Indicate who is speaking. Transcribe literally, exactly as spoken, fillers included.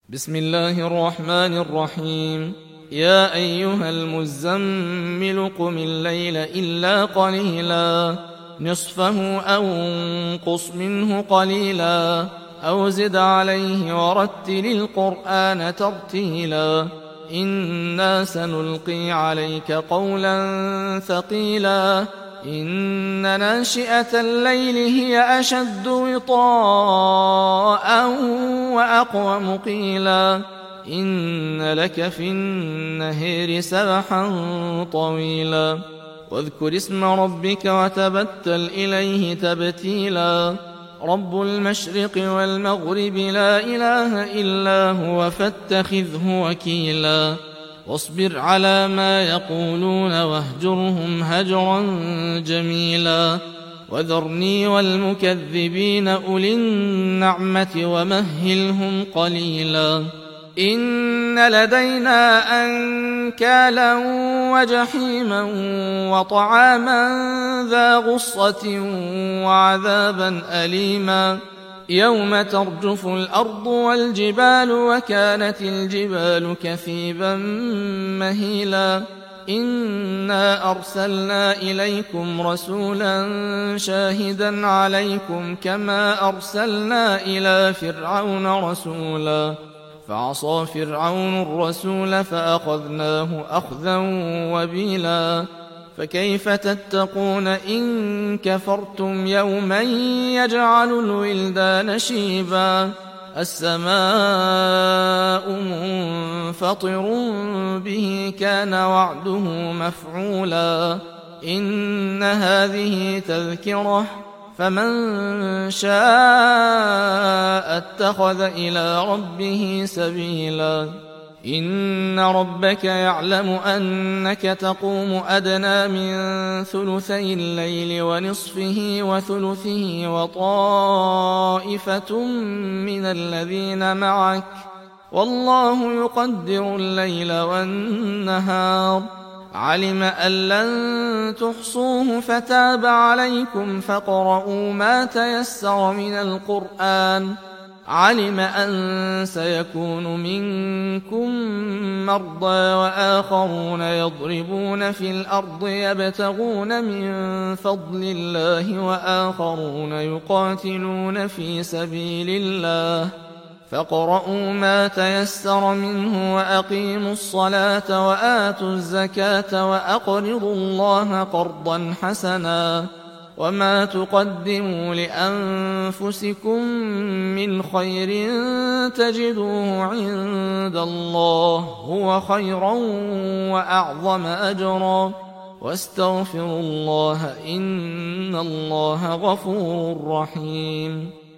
Speaker 1: بسم الله الرحمن الرحيم. يا أيها المزمل قم الليل إلا قليلا نصفه أو انقص منه قليلا أو زد عليه ورتل القرآن ترتيلا إنا سنلقي عليك قولا ثقيلا إن ناشئة الليل هي أشد وطاء وأقوم قيلا إن لك في النهار سبحا طويلا واذكر اسم ربك وتبتل إليه تبتيلا رب المشرق والمغرب لا إله إلا هو فاتخذه وكيلا واصبر على ما يقولون واهجرهم هجرا جميلا وذرني والمكذبين أولي النعمة ومهلهم قليلا إن لدينا أنكالا وجحيما وطعاما ذا غصة وعذابا أليما يوم ترجف الأرض والجبال وكانت الجبال كثيبا مهيلا إنا أرسلنا إليكم رسولا شاهدا عليكم كما أرسلنا إلى فرعون رسولا فعصى فرعون الرسول فأخذناه أخذا وبيلا فكيف تتقون إن كفرتم يوما يجعل الولدان شيبا السماء منفطر به كان وعده مفعولا إن هذه تذكرة فمن شاء اتخذ إلى ربه سبيلا إن ربك يعلم أنك تقوم أدنى من ثلثي الليل ونصفه وثلثه وطائفة من الذين معك والله يقدر الليل والنهار علم أن لن تحصوه فتاب عليكم فاقرؤوا ما تيسر من القرآن علم أن سيكون منكم مرضى وآخرون يضربون في الأرض يبتغون من فضل الله وآخرون يقاتلون في سبيل الله فاقرؤوا ما تيسر منه وأقيموا الصلاة وآتوا الزكاة وأقرضوا الله قرضا حسنا وما تقدموا لأنفسكم من خير تجدوه عند الله هو خيرا وأعظم أجرا واستغفروا الله إن الله غفور رحيم.